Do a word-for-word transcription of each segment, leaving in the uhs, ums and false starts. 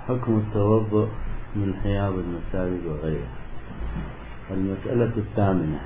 حكم التوضؤ من حياض المساجد وغيرها. المسألة الثامنة،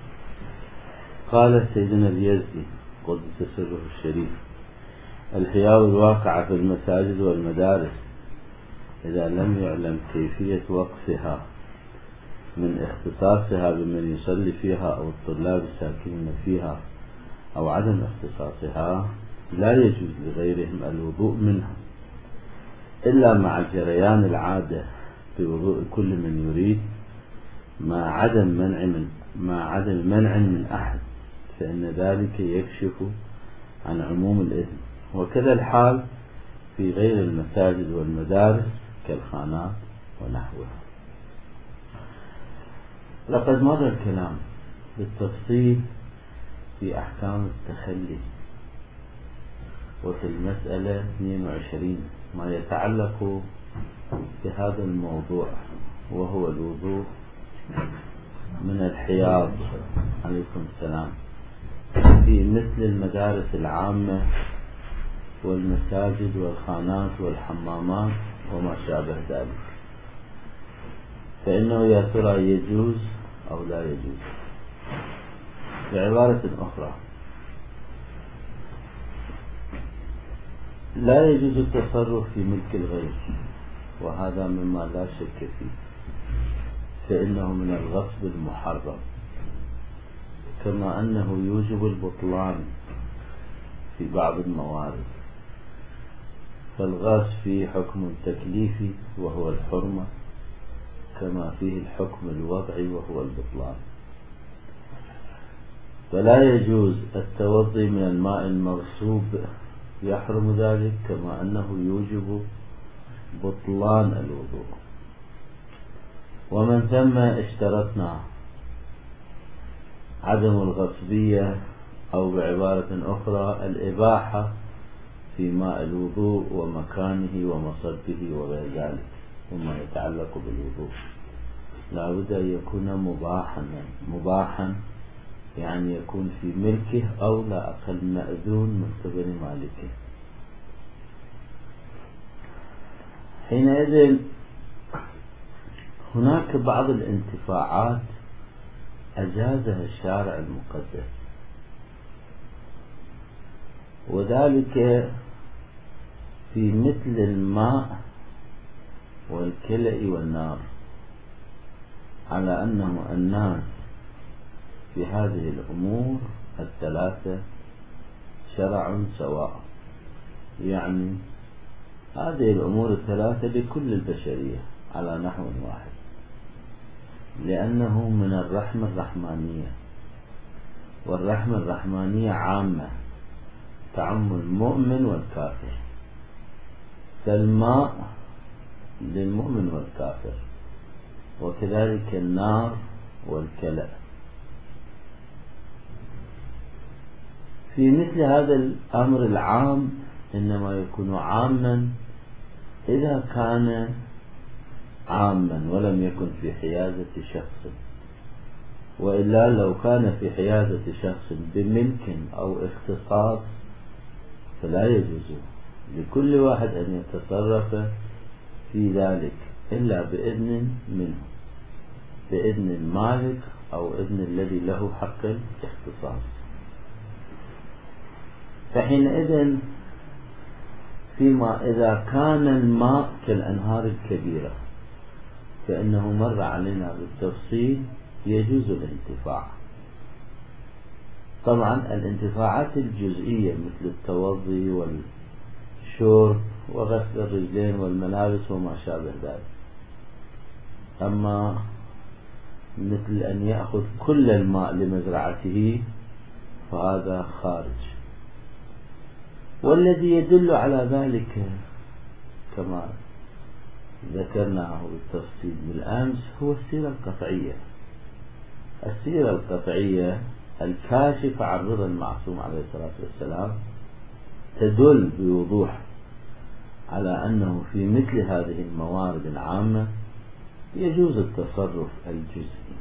قال سيدنا اليزدي قدس سره الشريف: الحياض الواقعة في المساجد والمدارس إذا لم يعلم كيفية وقفها من اختصاصها بمن يصلي فيها أو الطلاب الساكنين فيها أو عدم اختصاصها، لا يجوز لغيرهم الوضوء منها إلا مع جريان العادة بوضوء كل من يريد، مع عدم منع من مع عدم منع من أحد، فإن ذلك يكشف عن عموم الإذن. وكذا الحال في غير المساجد والمدارس كالخانات ونحوها. لقد مر الكلام بالتفصيل في أحكام التخلي، وفي المسألة اثنين وعشرين ما يتعلق بهذا الموضوع، وهو الوضوء من الحياض عليكم السلام في مثل المدارس العامة والمساجد والخانات والحمامات وما شابه ذلك، فإنه يا ترى يجوز أو لا يجوز. بعبارة أخرى، لا يجوز التصرف في ملك الغير، وهذا مما لا شك فيه، فإنه من الغصب المحرم، كما أنه يوجب البطلان في بعض الموارد. فالغاصب فيه حكم تكليفي وهو الحرمة، كما فيه الحكم الوضعي وهو البطلان. فلا يجوز التوضي من الماء المغصوب، يحرم ذلك، كما أنه يوجب بطلان الوضوء. ومن ثم اشترطنا عدم الغصبية، أو بعبارة أخرى الإباحة في ماء الوضوء ومكانه ومصبه وغير ذلك وما يتعلق بالوضوء، لا بد أن يكون مباحا مباحا يعني يكون في ملكه أو لا أقل مأذون من قبل مالكه. حينئذ هناك بعض الانتفاعات أجازها الشارع المقدس، وذلك في مثل الماء والكلأ والنار، على أنه الناس في هذه الأمور الثلاثة شرع سواء، يعني هذه الأمور الثلاثة لكل البشرية على نحو واحد، لأنه من الرحمة الرحمانية، والرحمة الرحمانية عامة تعم المؤمن والكافر، فالماء للمؤمن والكافر، وكذلك النار والكلأ. في مثل هذا الأمر العام إنما يكون عاما إذا كان عاما ولم يكن في حيازة شخص، وإلا لو كان في حيازة شخص بملك أو اختصاص فلا يجوز لكل واحد أن يتصرف في ذلك إلا بإذن منه، بإذن المالك أو إذن الذي له حق الاختصاص. فحينئذ فيما إذا كان الماء كالأنهار الكبيرة فإنه مر علينا بالتفصيل يجوز الانتفاع. طبعا الانتفاعات الجزئية مثل التوضي والشرب وغسل الرجلين والملابس وما شابه ذلك، أما مثل أن يأخذ كل الماء لمزرعته فهذا خارج. والذي يدل على ذلك كما ذكرناه بالتفصيل بالأمس هو السيرة القطعية. السيرة القطعية الكاشفة عن رضا المعصوم عليه الصلاة والسلام تدل بوضوح على أنه في مثل هذه الموارد العامة يجوز التصرف الجزئي،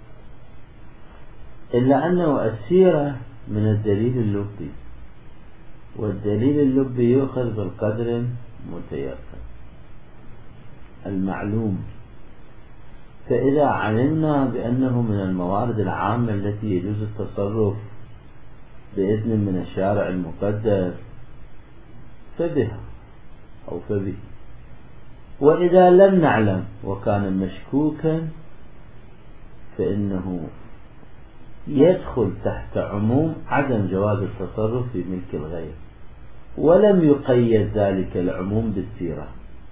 إلا أنه السيرة من الدليل اللبي، والدليل اللبي يؤخذ بالقدر متيقن. المعلوم. فإذا علمنا بأنه من الموارد العامة التي يجوز التصرف بإذن من الشارع المقدر فبها أو فبه. وإذا لم نعلم وكان مشكوكا فإنه يدخل تحت عموم عدم جواز التصرف في ملك الغير، ولم يقيد ذلك العموم بالسيرة،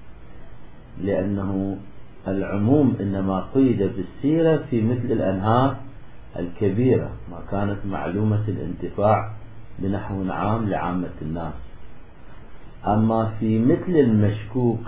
لأنه العموم إنما قيد بالسيرة في مثل الأنهار الكبيرة ما كانت معلومة الانتفاع بنحو عام لعامة الناس. أما في مثل المشكوك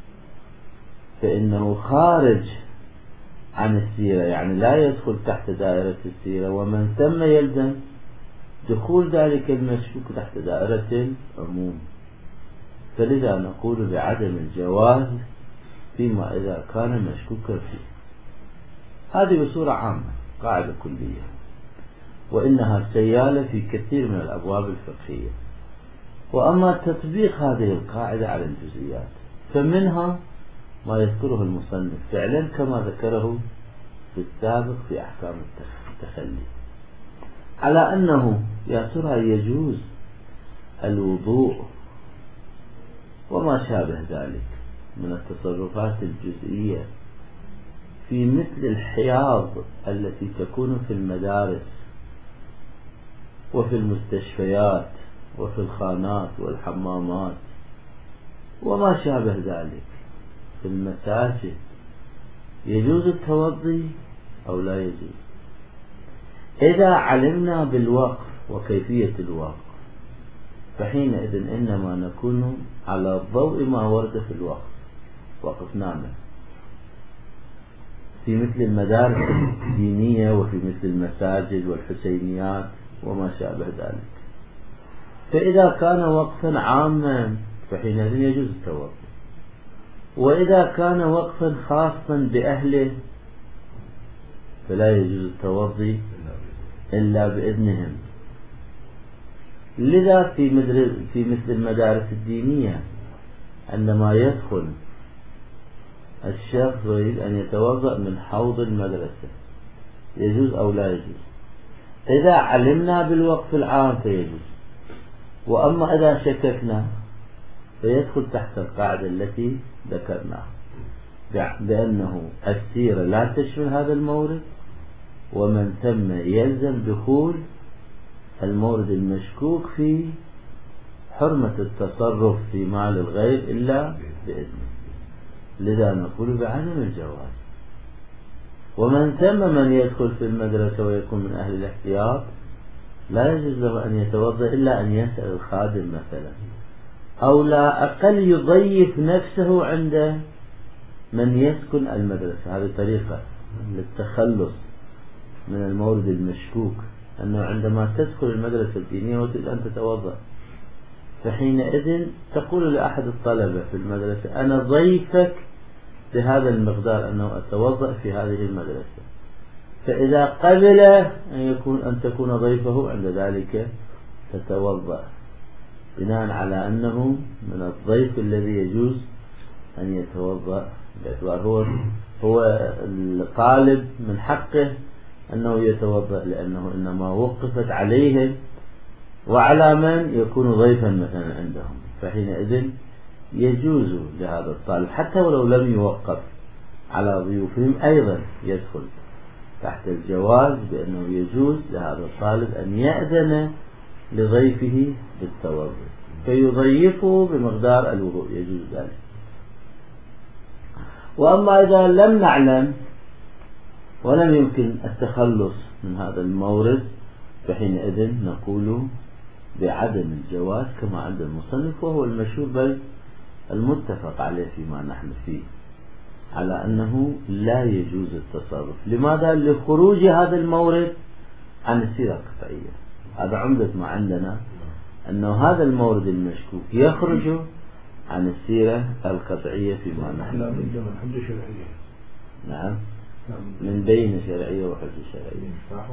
فإنه خارج عن السيرة، يعني لا يدخل تحت دائرة السيرة، ومن ثم يلزم دخول ذلك المشكوك تحت دائرة العموم. فلذا نقول بعدم الجواز فيما إذا كان مشكوكا فيه. هذه بصورة عامة قاعدة كلية، وإنها سيالة في كثير من الأبواب الفقهية. وأما تطبيق هذه القاعدة على الجزئيات فمنها ما يذكره المصنف فعلا كما ذكره في السابق في أحكام التخلي، على أنه يا ترى يجوز الوضوء وما شابه ذلك من التصرفات الجزئية في مثل الحياض التي تكون في المدارس وفي المستشفيات وفي الخانات والحمامات وما شابه ذلك في المساجد، يجوز التوضي أو لا يجوز؟ إذا علمنا بالوقف وكيفية الوقف فحينئذ إنما نكون على ضوء ما ورد في الوقف وقفنا منه في مثل المدارس الدينية وفي مثل المساجد والحسينيات وما شابه ذلك. فإذا كان وقفا عاما فحينئذ يجوز التوضي، وإذا كان وقفا خاصا بأهله فلا يجوز التوضي إلا بإذنهم. لذا في مثل في مثل المدارس الدينية عندما يدخل الشخص ويريد أن يتوضأ من حوض المدرسة يجوز أو لا يجوز؟ إذا علمنا بالوقف العام فيجوز، وأما إذا شككنا فيدخل تحت القاعدة التي ذكرناها بأنه السيرة لا تشمل هذا المورد، ومن ثم يلزم دخول المورد المشكوك في حرمة التصرف في مال الغير إلا بإذنه. لذا نقول بعدم الجواز. ومن ثم من يدخل في المدرسة ويكون من أهل الاحتياط لا يجوز له أن يتوضأ إلا أن يسأل الخادم مثلا، أو لا أقل يضيف نفسه عند من يسكن المدرسة. هذه طريقة للتخلص من المورد المشكوك، أنه عندما تدخل المدرسة الدينية وتريد أن تتوضأ فحينئذ تقول لأحد الطلبة في المدرسة أنا ضيفك بهذا المقدار أنه أتوضأ في هذه المدرسة، فإذا قبل أن يكون أن تكون ضيفه عند ذلك تتوضأ، بناء على أنه من الضيف الذي يجوز أن يتوضأ، باعتبار هو هو الطالب من حقه أنه يتوضأ، لأنه إنما وقفت عليهم وعلى من يكون ضيفا مثلا عندهم، فحينئذ يجوز لهذا الطالب حتى ولو لم يوقف على ضيوفهم أيضا يدخل تحت الجواز، بأنه يجوز لهذا الطالب أن يأذن لضيفه بالتوضؤ فيضيفه بمقدار الوضوء، يجوز ذلك. وأما إذا لم نعلم ولم يمكن التخلص من هذا المورد فحينئذ نقول بعدم الجواز كما عند المصنف، وهو المشهور بل المتفق عليه فيما نحن فيه، على أنه لا يجوز التصرف. لماذا؟ لخروج هذا المورد عن السيرة القطعية. هذا عمدة ما عندنا، أنه هذا المورد المشكوك يخرج عن السيرة القطعية فيما نحن فيه. نعم، من بين شرعية وحجة شرعية.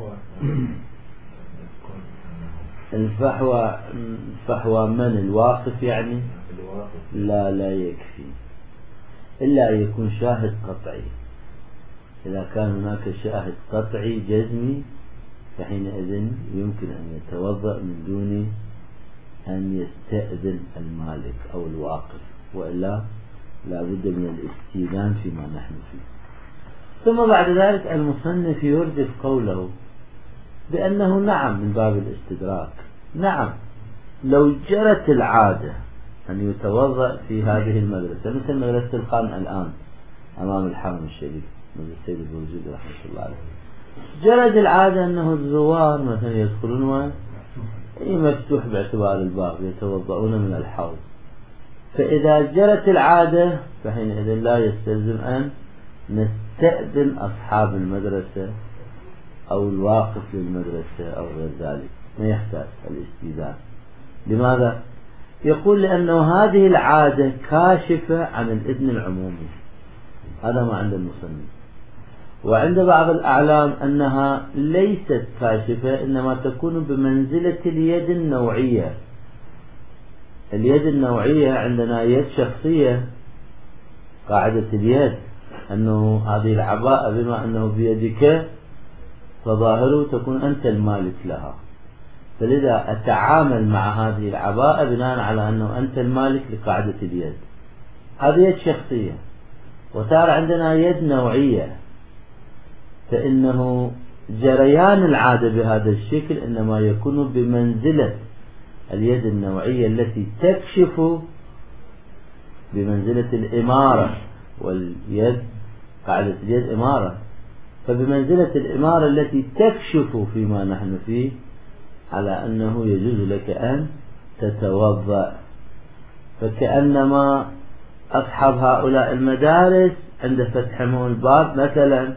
الفحوى فحوى من الواقف يعني لا لا يكفي. إلا أن يكون شاهد قطعي. إذا كان هناك شاهد قطعي جزمي فحينئذ يمكن أن يتوضأ من دون أن يستأذن المالك أو الواقف، وإلا لا بد من الاستئذان فيما نحن فيه. ثم بعد ذلك المصنف يردف قوله بأنه نعم من باب الاستدراك، نعم لو جرت العادة أن يتوضأ في هذه المدرسة مثل مدرسة القرن الآن أمام الحرم الشريف مدرسة السيد البوزيدي رحمة الله عليه، جرت العادة أنه الزوار مثلا يدخلون مفتوح باعتبار الباب يتوضؤون من الحوض، فإذا جرت العادة فحينئذ لا يستلزم أن نستأذن أصحاب المدرسة أو الواقف للمدرسة أو غير ذلك، ما يحتاج الاستئذان. لماذا؟ يقول لأنه هذه العادة كاشفة عن الإذن العمومي، هذا ما عند المصنف. وعند بعض الأعلام أنها ليست كاشفة، إنما تكون بمنزلة اليد النوعية. اليد النوعية عندنا يد شخصية، قاعدة اليد أنه هذه العباءة بما أنه بيدك فظاهره تكون أنت المالك لها، فلذا أتعامل مع هذه العباءة بناء على أنه أنت المالك لقاعدة اليد. هذه يد شخصية. وصار عندنا يد نوعية، فإنه جريان العادة بهذا الشكل إنما يكون بمنزلة اليد النوعية التي تكشف بمنزلة الإمارة، واليد قاعدة اليد إمارة، فبمنزلة الإمارة التي تكشف فيما نحن فيه على أنه يجوز لك أن تتوضأ. فكأنما أصحاب هؤلاء المدارس عند فتحهم الباب مثلا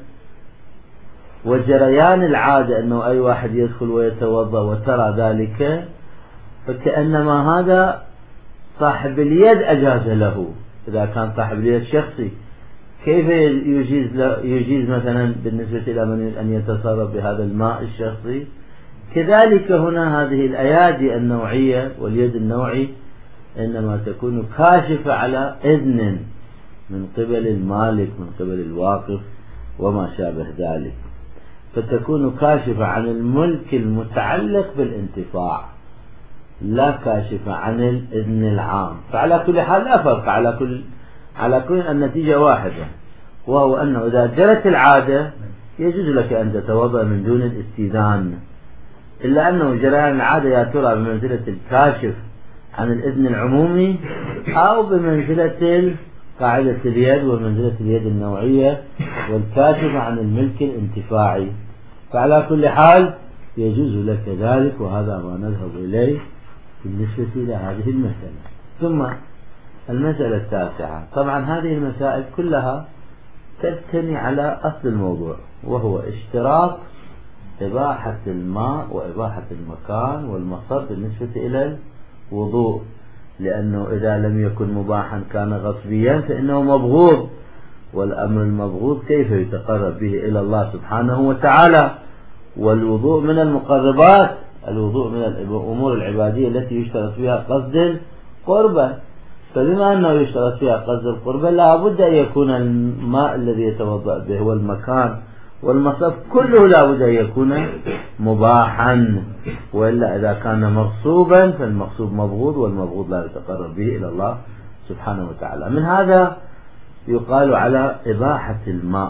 وجريان العادة أنه أي واحد يدخل ويتوضأ وترى ذلك، فكأنما هذا صاحب اليد أجاز له. إذا كان صاحب اليد شخصي كيف يجيز, يجيز مثلا بالنسبة إلى من أن يتصرف بهذا الماء الشخصي؟ كذلك هنا هذه الأيادي النوعية واليد النوعي إنما تكون كاشفة على إذن من قبل المالك من قبل الواقف وما شابه ذلك، فتكون كاشفة عن الملك المتعلق بالانتفاع، لا كاشفة عن الإذن العام. فعلى كل حال لا فرق، على كل على كل النتيجة واحدة، وهو أنه إذا جرت العادة يجوز لك أن تتوضأ من دون الاستئذان، إلا أنه جريان العادة يا ترى بمنزلة الكاشف عن الإذن العمومي أو بمنزلة قاعدة اليد ومنزلة اليد النوعية والكاشف عن الملك الانتفاعي. فعلى كل حال يجوز لك ذلك، وهذا ما نذهب إليه بالنسبة إلى هذه المسألة. ثم المسألة التاسعة، طبعا هذه المسائل كلها تبتني على أصل الموضوع، وهو اشتراط إباحة الماء وإباحة المكان والمصب بالنسبة إلى الوضوء، لأنه إذا لم يكن مباحا كان غصبيا فإنه مبغوض، والأمر المبغوض كيف يتقرب به إلى الله سبحانه وتعالى؟ والوضوء من المقربات، الوضوء من الأمور العبادية التي يشترط فيها قصد القربة، فبما أنه يشترط فيها قصد القربة لا بد أن يكون الماء الذي يتوضأ به والمكان والمصب كله لا بد أن يكون مباحا، وإلا إذا كان مغصوبا فالمغصوب مبغوض، والمبغوض لا يتقرب به إلى الله سبحانه وتعالى. من هذا يقال على إباحة الماء.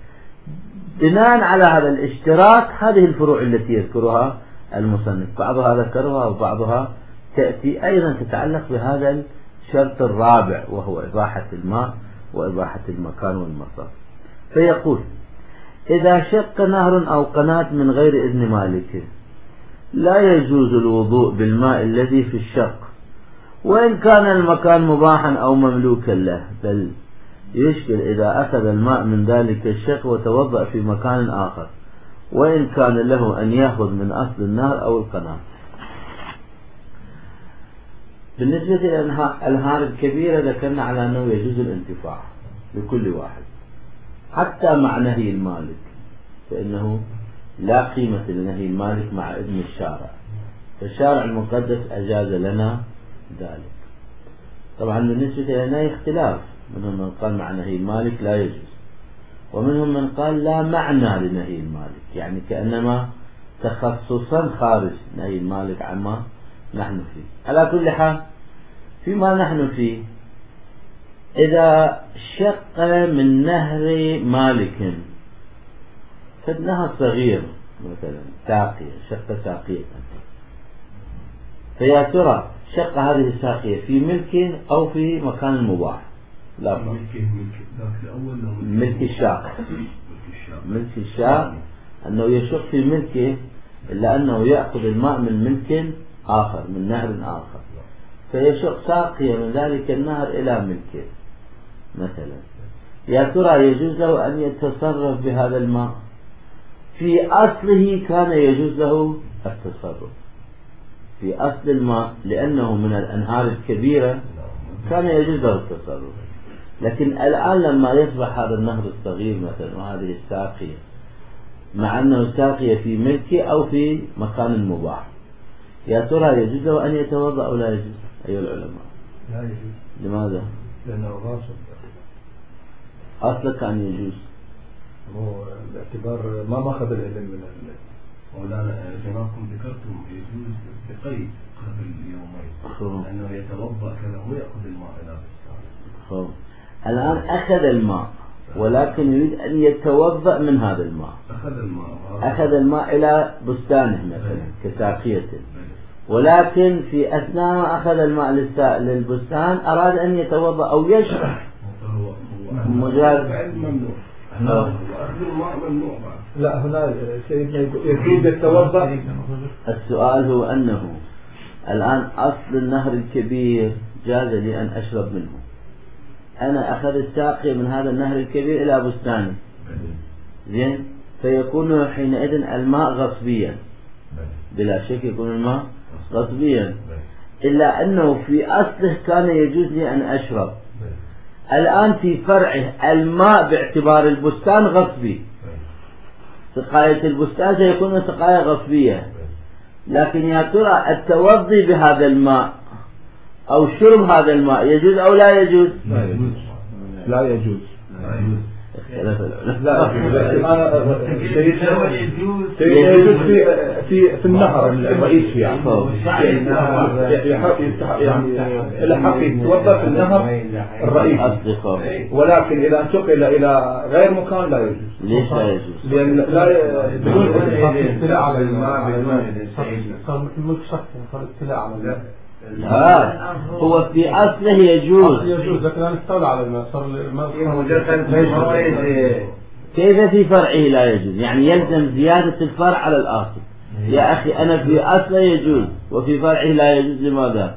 بناء على هذا الاشتراط هذه الفروع التي يذكرها المصنف بعضها ذكرها وبعضها تأتي أيضا تتعلق بهذا الشرط الرابع، وهو إباحة الماء وإباحة المكان والمصب. فيقول: إذا شق نهر أو قناة من غير إذن مالكه لا يجوز الوضوء بالماء الذي في الشق، وإن كان المكان مباحا أو مملوكا له، بل يشكل إذا أخذ الماء من ذلك الشق وتوضأ في مكان آخر، وإن كان له أن يأخذ من أصل النهر أو القناة. بالنسبة للأنهار الكبيرة ذكرنا على أنه يجوز الانتفاع لكل واحد حتى مع نهي المالك، فإنه لا قيمة لنهي المالك مع إذن الشارع، فالشارع المقدس أجاز لنا ذلك. طبعا بالنسبة لنا اختلاف، منهم من قال مع نهي المالك لا يجوز، ومنهم من قال لا معنى لنهي المالك، يعني كأنما تخصصا خارج نهي المالك عما نحن فيه. على كل حال فيما نحن فيه، إذا شق من نهر مالك فالنهر صغير مثلا ساقية، شق ساقية، فيا ترى شق هذه الساقية في ملك أو في مكان مباح؟ لا، ملك الشاق، ملك الشاق أنه يشق في ملكه، إلا أنه يأخذ الماء من ملك آخر، من نهر آخر، فيشق ساقية من ذلك النهر إلى ملكه مثلا. يا ترى يجوز له أن يتصرف بهذا الماء؟ في أصله كان يجوز له التصرف في أصل الماء، لأنه من الأنهار الكبيرة كان يجوز له التصرف، لكن الآن لما يصبح هذا النهر الصغير مثلا وهذه الساقية، مع أنه ساقية في ملكه أو في مكان مباح، يا ترى يجوز له أن يتوضأ أو لا يجوز أيها العلماء؟ لا يجوز. لماذا؟ لأنه غاصب. أصلا كان يجوز، هو باعتبار ما ماخذ العلم من مولانا جماعكم ذكرتم يجوز بقيد قبل يومين أنه يتوضأ كذا ويأخذ الماء إلى بستانه. الآن أخذ الماء ولكن يريد أن يتوضأ من هذا الماء، أخذ الماء أخذ الماء إلى بستانه مثلا كساقية، ولكن في أثناء ما أخذ الماء للبستان أراد أن يتوضأ أو يشرب مجرد ممنوع. وأخذ الماء ممنوع. لا، هنا سيدنا يجوز التوضأ. السؤال هو أنه الآن أصل النهر الكبير جاز لي أن أشرب منه، أنا أخذ الساقي من هذا النهر الكبير إلى بستاني، زين، فيكون حينئذ الماء غصبيا، بلا شك يكون الماء غصبيا، إلا أنه في أصله كان يجوز لي أن أشرب. الآن في فرعه الماء باعتبار البستان غصبي، سقاية البستان سيكون سقاية غصبية، لكن يا ترى التوضي بهذا الماء أو شرب هذا الماء يجوز أو لا يجوز؟ لا يجوز. لا يجوز. اختلف العلماء. لا يجوز. يجوز في في في النهر الرئيسي، يعني يعني الحق يتوضأ في النهر الرئيسي، ولكن إذا انتقل إلى غير مكان لا يجوز. ليش لا يجوز؟ لأن لا بدون اطلاع على الماء بدون صار مثل ملك شخص، صار اطلاع على الماء. ها هو في أصله يجوز يجوز، لكن أنا استولى على الماء، صار الماء كيف في فرعه لا يجوز؟ يعني يلزم زيادة الفرع على الآصل. يا أخي أنا في أصله يجوز وفي فرعه لا يجوز، لماذا؟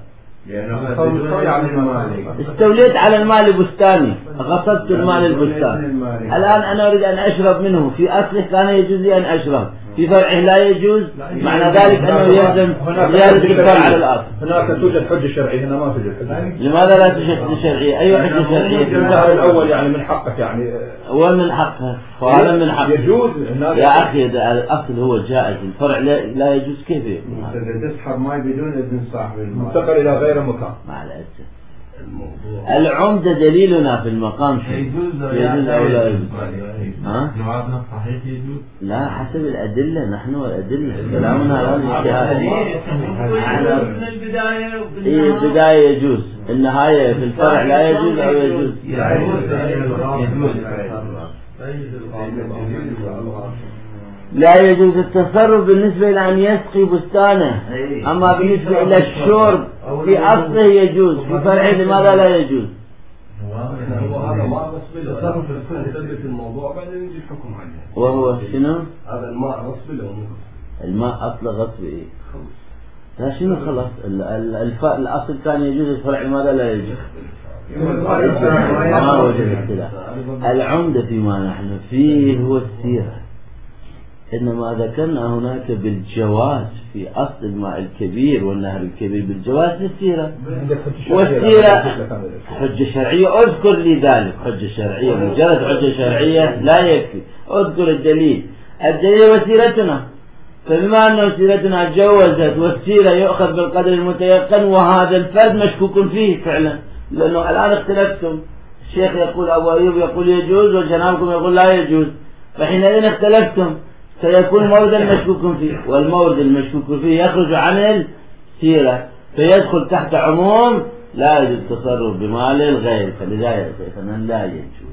استوليت على المال بستاني، غصبت المال البستان، الآن أنا أريد أن أشرب منه، في أصله كان يجوز لي أن أشرب، في فرعه لا يجوز، معنى ذلك أنه يلزم زيادة الفرع على الأصل. هناك توجد حجة شرعية، هنا ما توجد حجة. لماذا لا توجد حجة شرعية؟ أي حجة شرعية؟ النهر الأول يعني من حقك، يعني هو من حقها، وهذا من حقه يجوز. يا أخي الأصل هو جائز، الفرع لا يجوز. كيف يكون هذا؟ تسحب ماء بدون إذن صاحب الماء، منتقل إلى غير مكان. مع الأسف العمدة دليلنا في المقام شيء يجوز أو لا يجوز. ها؟ جوابنا صحيح يجوز. لا، حسب الأدلة، نحن والأدلة كلامنا الآن اجتهادي. من البداية إيه البداية يجوز، النهاية في الفرع لا يجوز أو يجوز؟ لا يجوز التصرف بالنسبة إلى أن يسقي بستانه، أما بالنسبة إلى الشرب في أصله يجوز، في فرعه لماذا لا يجوز؟ هذا ماء غصبي له، تصرف في الموضوع بعدين يجي الحكم عليه. وهو شنو؟ هذا الماء غصبي له مو الماء أصله غصبي. إيه؟ لا شنو خلاص الأصل كان يجوز، الفرع لماذا لا يجوز؟ ما وجد اختلاف. العمدة فيما نحن فيه هو السيرة، إنما ذكرنا هناك بالجواز في أصل الماء الكبير والنهر الكبير بالجواز للسيرة، والسيرة حجة شرعية. أذكر لي ذلك حجة شرعية، مجرد حجة شرعية لا يكفي، أذكر الدليل. الدليل وسيرتنا، فبما أن سيرتنا جوزت والسيرة يؤخذ بالقدر المتيقن، وهذا الفرد مشكوك فيه فعلا، لأنه الآن اختلفتم الشيخ يقول أبو أيوب يقول يجوز وجنابكم يقول لا يجوز، فحينئذ اختلفتم، سيكون مورد المشكوك فيه، والمورد المشكوك فيه يخرج عن السيرة فيدخل تحت عموم لا يجوز التصرف بمال الغير، فلذلك شيخنا لا يجوز.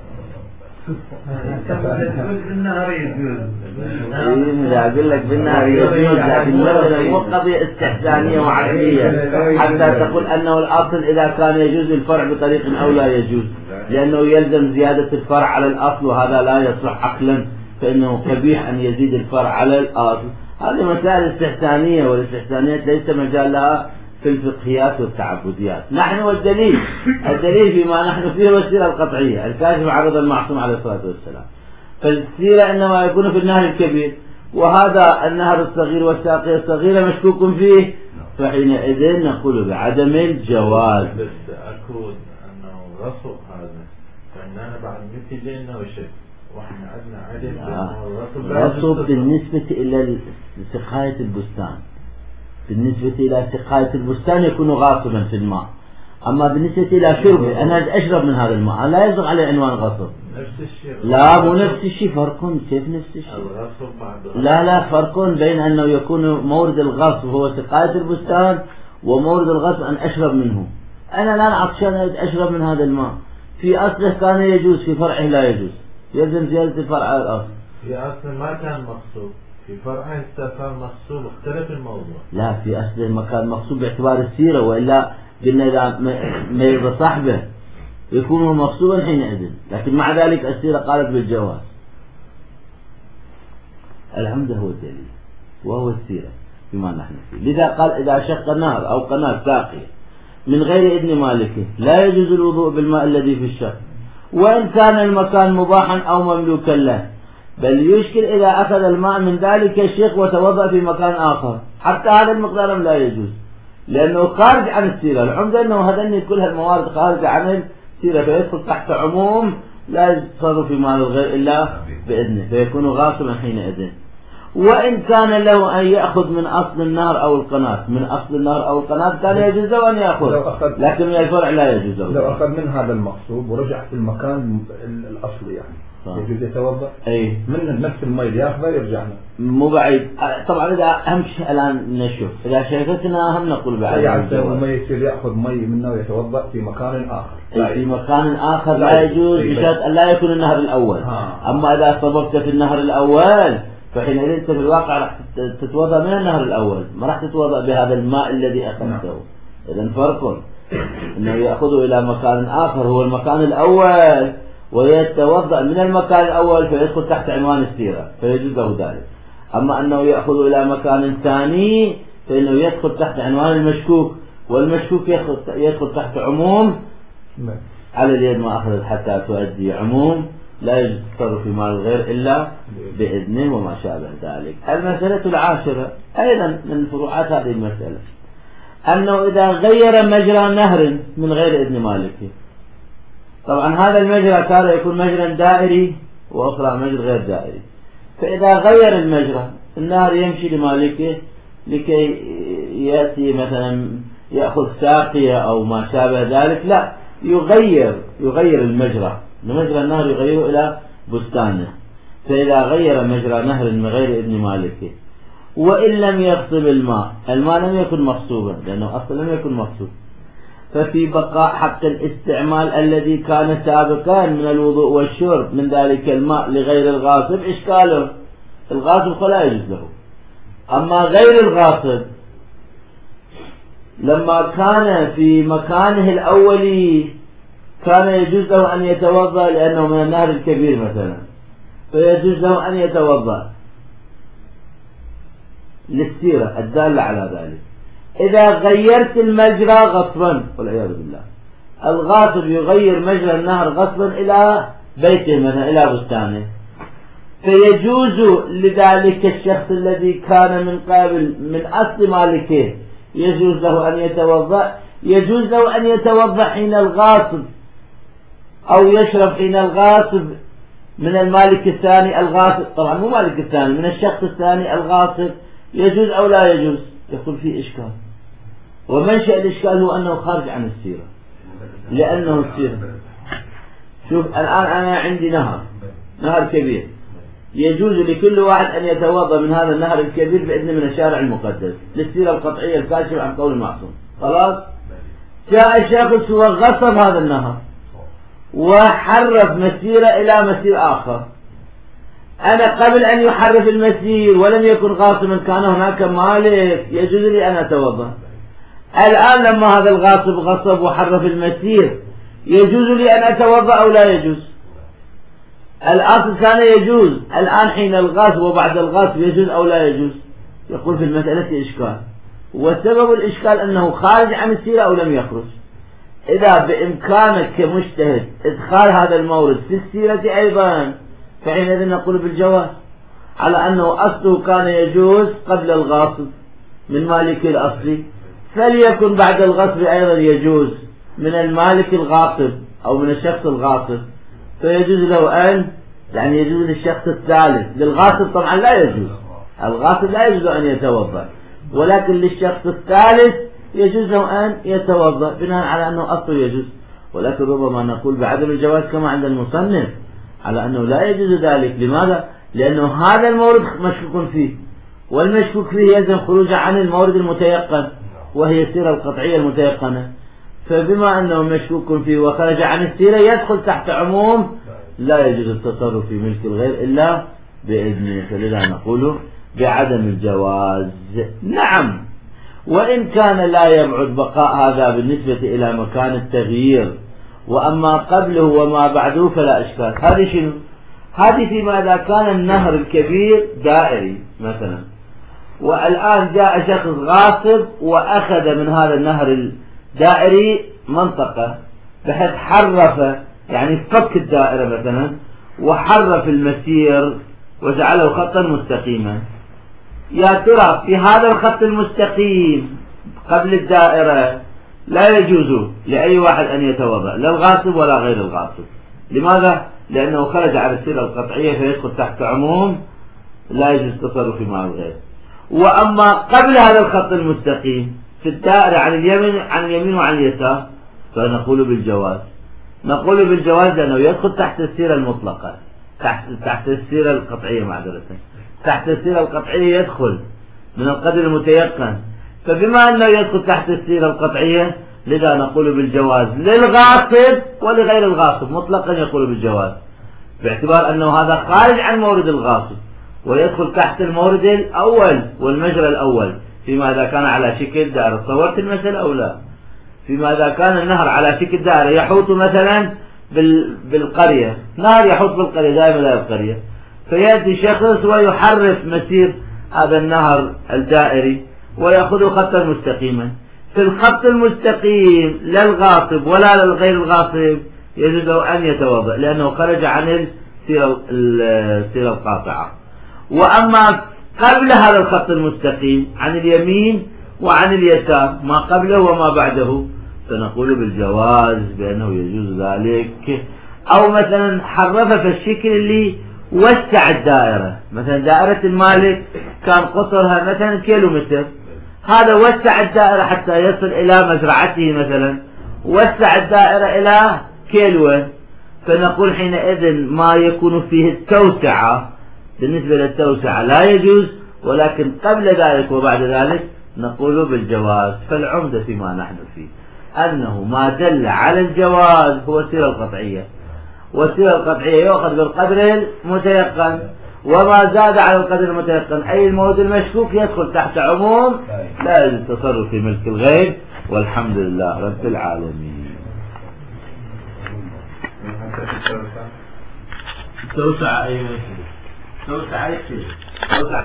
بالنهار يجوز. أقول لك بالنهار يجوز، لكن مثلا مو قضية استحسانية وعقلية حتى تقول أنه الأصل إذا كان يجوز الفرع بطريق أو لا يجوز، لأنه يلزم زيادة الفرع على الأصل وهذا لا يصلح عقلا، فإنه قبيح أن يزيد الفرع على الأصل. هذه مسائل استحسانية، والاستحسانية ليس مجال لها في الفقهيات والتعبديات. نحن والدليل الدليل فيما نحن فيه والسيرة القطعية الكاشف عن رضا المعصوم عليه الصلاة والسلام، فالسيرة إنما يكون في النهر الكبير، وهذا النهر الصغير والساقية الصغيرة مشكوك فيه، فحينئذ نقول بعدم الجواز. بس أكون أنه غصب هذا، فإننا بعد مثل إنه شك وإحنا عندنا عدم غصب بالنسبة إلى سقاية البستان، بالنسبة إلى سقاية البستان يكون غاصبا في الماء، أما بالنسبة إلى شربه أنا أشرب من هذا الماء لا يصدق عليه عنوان غصب. نفس الشيء. لا مو نفس الشيء، فرق. كيف نفس الشيء؟ الغصب بعد لا لا فرق بين أنه يكون مورد الغصب هو سقاية البستان، ومورد الغصب أن أشرب منه. أنا الآن عطشان أشرب من هذا الماء، في أصله كان يجوز، في فرعه لا يجوز، يلزم زيادة الفرع على الأصل. في أصل ما كان مقصود، في فرعه صار مقصود، اختلف الموضوع. لا في أصله ما كان مقصود باعتبار السيرة، وإلا قلنا إذا ما يرضى صاحبه يكون مقصودا حينئذ، لكن مع ذلك السيرة قالت بالجواز. الحمد هو الدليل وهو السيرة بما نحن فيه. لذا قال إذا شق النهر أو قناة ساقية من غير إذن مالكه لا يجوز الوضوء بالماء الذي في الشق، وإن كان المكان مباحا أو مملوكا له، بل يشكل إذا أخذ الماء من ذلك الشق وتوضأ في مكان آخر، حتى هذا المقدار لا يجوز، لأنه خارج عن السيرة. العمدة أنه هذني كل هالموارد خارج عن السيرة، فيدخل تحت عموم لا يتصرف في مال الغير إلا بإذنه، فيكون غاصبا حينئذ. وإن كان له أن يأخذ من أصل النهر أو القناة، من أصل النهر أو القناة كان يجوز له أن يأخذ، لكن من الفرع لا يجوز له. لو أخذ من هذا المقصود ورجع في المكان الأصلي يعني يجوز يتوضأ؟ أي من نفس المي ياخذه يرجع له مو بعيد. طبعا إذا أهم شيء الآن نشوف إذا شايفتنا هم نقول بعد يعني وما يصير يأخذ مي منه ويتوضأ في مكان آخر. في مكان آخر لا يجوز بشرط أن لا يكون النهر الأول. ها. أما إذا صببت في النهر الأول فحينئذ أنت في الواقع راح تتوضأ من النهر الأول، ما راح تتوضأ بهذا الماء الذي أخذته. إذن فرق إنه يأخذه إلى مكان آخر هو المكان الأول ويتوضأ من المكان الأول فيدخل تحت عنوان السيرة فيجوز له ذلك. أما أنه يأخذه إلى مكان ثاني فإنه يدخل تحت عنوان المشكوك، والمشكوك يدخل, يدخل تحت عموم على اليد ما أخذت حتى تؤدي عموم لا يجوز التصرف في مال الغير إلا بإذنه وما شابه ذلك. المسألة العاشرة أيضا من فروعات هذه المسألة أنه إذا غير مجرى نهر من غير إذن مالكه، طبعا هذا المجرى كان يكون مجرى دائري وأخرى مجرى غير دائري، فإذا غير المجرى النهر يمشي لمالكه لكي يأتي مثلا يأخذ ساقية أو ما شابه ذلك، لا يغير يغير المجرى، مجرى النهر يغيره إلى بستانه. فإذا غير مجرى نهر من غير إذن مالكه وإن لم يغصب الماء، الماء لم يكن مغصوبا لأنه أصلا لم يكن مغصوب، ففي بقاء حق الاستعمال الذي كان سابقا من الوضوء والشرب من ذلك الماء لغير الغاصب إشكاله. الغاصب فلا يجوز له. أما غير الغاصب لما كان في مكانه الأولي كان يجوز له أن يتوضأ لأنه من النهر الكبير مثلا، فيجوز له أن يتوضأ للسيرة الدالة على ذلك. إذا غيرت المجرى غصبا والعياذ بالله، الغاصب يغير مجرى النهر غصبا إلى بيته مثلا إلى بستانه، فيجوز لذلك الشخص الذي كان من قبل من أصل مالكه يجوز له أن يتوضأ، يجوز له أن يتوضأ حين الغاصب أو يشرب حين الغاصب من المالك الثاني الغاصب، طبعا مو مالك الثاني، من الشخص الثاني الغاصب، يجوز أو لا يجوز؟ يقول فيه إشكال. ومنشأ الإشكال هو أنه خارج عن السيرة، لأنه السيرة شوف الآن أنا عندي نهر نهر كبير، يجوز لكل واحد أن يتوضأ من هذا النهر الكبير بإذن من الشارع المقدس للسيرة القطعية الكاشفة عن قول المعصوم. خلاص؟ جاء الشخص وغصب هذا النهر وحرف مسيرة إلى مسير آخر. أنا قبل أن يحرف المسير ولم يكن غاصبا كان هناك مالك، يجوز لي أن أتوضأ. الآن لما هذا الغاصب غصب وحرف المسير يجوز لي أن أتوضأ أو لا يجوز؟ الأصل كان يجوز، الآن حين الغاصب وبعد الغاصب يجوز أو لا يجوز؟ يقول في المسألة إشكال، وسبب الإشكال أنه خارج عن السيرة أو لم يخرج. إذا بإمكانك كمجتهد إدخال هذا المورد في السيرة أيضا فحينئذ نقول بالجواز، على أنه أصله كان يجوز قبل الغاصب من مالك الأصلي، فليكن بعد الغصب أيضا يجوز من المالك الغاصب أو من الشخص الغاصب، فيجوز له أن يعني يجوز للشخص الثالث. للغاصب طبعا لا يجوز، الغاصب لا يجوز أن يتوضأ، ولكن للشخص الثالث يجوز له أن يتوضأ بناء على أنه أصله يجوز. ولكن ربما نقول بعدم الجواز كما عند المصنف على أنه لا يجوز ذلك. لماذا؟ لأنه هذا المورد مشكوك فيه، والمشكوك فيه يلزم خروجه عن المورد المتيقن وهي السيرة القطعية المتيقنة، فبما أنه مشكوك فيه وخرج عن السيرة يدخل تحت عموم لا يجوز التصرف في ملك الغير إلا بإذنه، فلذا نقول بعدم الجواز. نعم، وإن كان لا يبعد بقاء هذا بالنسبة إلى مكان التغيير، وأما قبله وما بعده فلا إشكال. هذه شنو؟ هذه فيما إذا كان النهر الكبير دائري مثلا، والآن جاء شخص غاصب وأخذ من هذا النهر الدائري منطقة بحيث حرف يعني فك الدائرة مثلا وحرف المسير وجعله خطا مستقيما. يا ترى في هذا الخط المستقيم قبل الدائرة لا يجوز لأي واحد أن يتوضأ، لا الغاصب ولا غير الغاصب. لماذا؟ لأنه خرج على السيرة القطعية فيدخل تحت عموم لا يجوز التصرف مع الغير. وأما قبل هذا الخط المستقيم في الدائرة عن اليمين عن اليمين وعن اليسار فنقول بالجواز. نقول بالجواز لأنه يدخل تحت السيرة المطلقة، تحت تحت السيرة القطعية معذرة، تحت السيرة القطعية يدخل من القدر المتيقن، فبما أنه يدخل تحت السيرة القطعية لذا نقول بالجواز للغاصب ولغير الغاصب مطلقا يقول بالجواز، باعتبار أنه هذا خارج عن مورد الغاصب ويدخل تحت المورد الأول والمجرى الأول فيما إذا كان على شكل دائرة. صورت المسألة أو لا؟ فيما إذا كان النهر على شكل دائرة يحوط مثلا بالقرية، نهر يحوط بالقرية دائما لا القرية، فيأتي شخص ويحرف مسير هذا النهر الدائري ويأخذ خطا مستقيما. في الخط المستقيم لا الغاصب ولا للغير الغاصب يجوز أن يتوضأ لأنه خرج عن السيرة القاطعة. وأما قبل هذا الخط المستقيم عن اليمين وعن اليسار ما قبله وما بعده فنقول بالجواز بأنه يجوز ذلك. أو مثلا حرف في الشكل اللي وسع الدائرة، مثلا دائرة المالك كان قصرها مثلا كيلومتر، هذا وسع الدائرة حتى يصل إلى مزرعته مثلا، وسع الدائرة إلى كيلوة، فنقول حينئذ ما يكون فيه التوسعة بالنسبة للتوسعة لا يجوز، ولكن قبل ذلك وبعد ذلك نقول بالجواز. فالعمدة فيما نحن فيه أنه ما دل على الجواز هو السيرة القطعية، والسيرة القطعية يؤخذ بالقدر المتيقن، وما زاد على القدر المتيقن أي الموت المشكوك يدخل تحت عموم لا يجوز التصرف في ملك الغير. والحمد لله رب العالمين. توسع أي توسع أي توسع